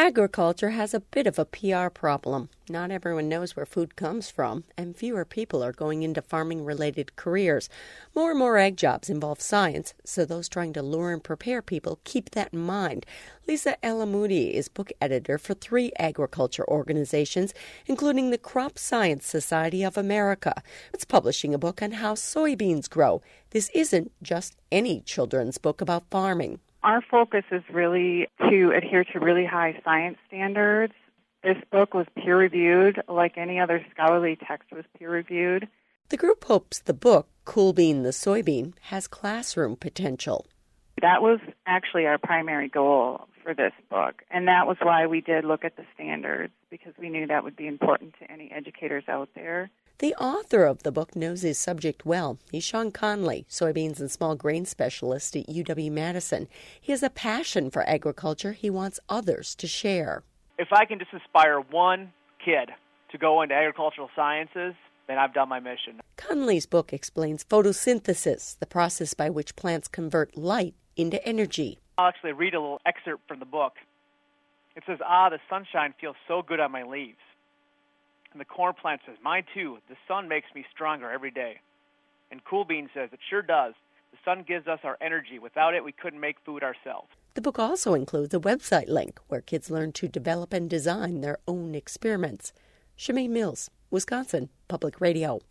Agriculture has a bit of a PR problem. Not everyone knows where food comes from, and fewer people are going into farming-related careers. More and more ag jobs involve science, so those trying to lure and prepare people keep that in mind. Lisa Alamoudi is book editor for 3 agriculture organizations, including the Crop Science Society of America. It's publishing a book on how soybeans grow. This isn't just any children's book about farming. Our focus is really to adhere to really high science standards. This book was peer-reviewed, like any other scholarly text was peer-reviewed. The group hopes the book, Cool Bean the Soybean, has classroom potential. That was actually our primary goal for this book, and that was why we did look at the standards, because we knew that would be important to any educators out there. The author of the book knows his subject well. He's Sean Conley, soybeans and small grain specialist at UW-Madison. He has a passion for agriculture he wants others to share. If I can just inspire one kid to go into agricultural sciences, then I've done my mission. Conley's book explains photosynthesis, the process by which plants convert light into energy. I'll actually read a little excerpt from the book. It says, the sunshine feels so good on my leaves. And the corn plant says, mine too, the sun makes me stronger every day. And Cool Bean says, it sure does. The sun gives us our energy. Without it, we couldn't make food ourselves. The book also includes a website link where kids learn to develop and design their own experiments. Shemaine Mills, Wisconsin Public Radio.